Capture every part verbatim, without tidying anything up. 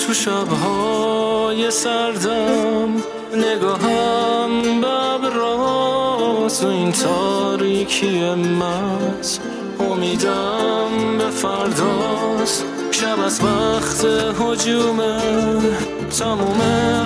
تو شب‌های سردم نگاهم به ابراست و این تاریکی مست امیدم به فرداست. شب از وقت هجومه تموم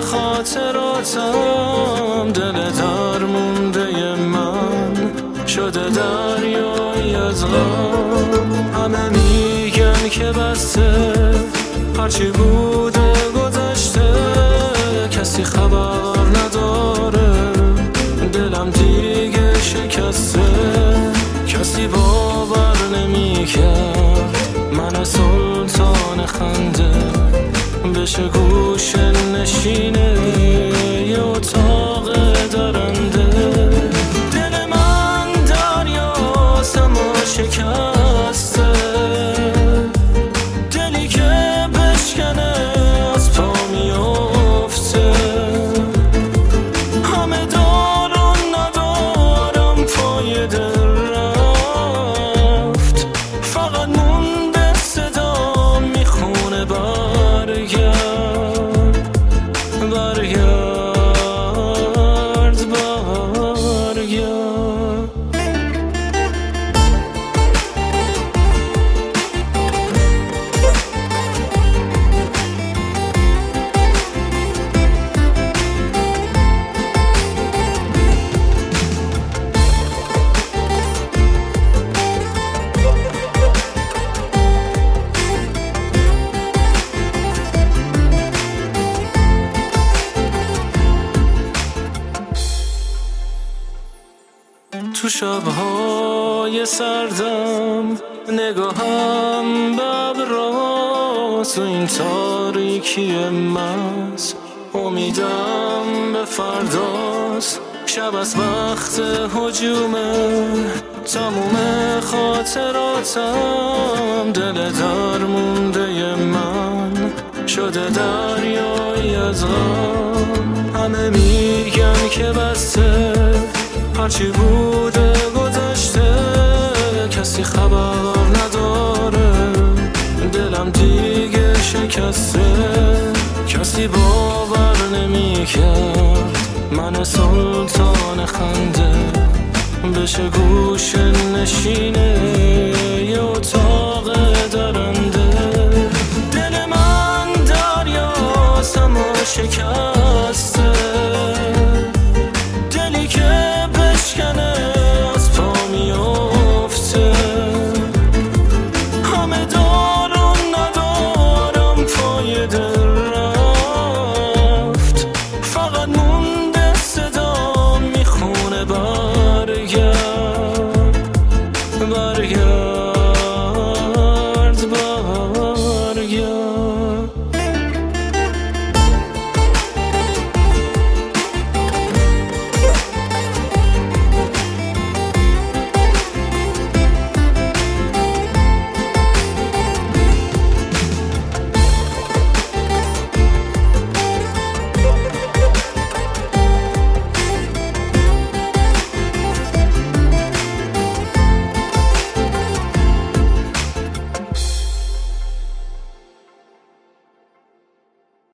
خاطراتم دل درمونده من شده دریایی از غم. همه میگن که بسته هرچی بوده گذشته کسی خبر نداره دلم دیگه شکسته. کسی باور نمی‌کرد من سلطان خنده بشه گوش نشینه یه اتاق درنده. دل من دریاست اما شکسته دلی که بشکنه از پا میفته. همه دارم ندارم پای دل رفت فقط مونده صدا میخونه برگرد برگرد برگرد. تو شب‌های سردم نگاهم به ابراست و این تاریکی مست امیدم به فرداست. شب از وقت هجومه تموم خاطراتم دل درمونده من شده دریایی از غم. همه میگن که بسته هرچی بوده گذشته کسی خبر نداره دلم دیگه شکسته. کسی باور نمی‌کرد من سلطان خنده بشه گوش نشینه یه اتاق درنده. دل من دریاست اما شکسته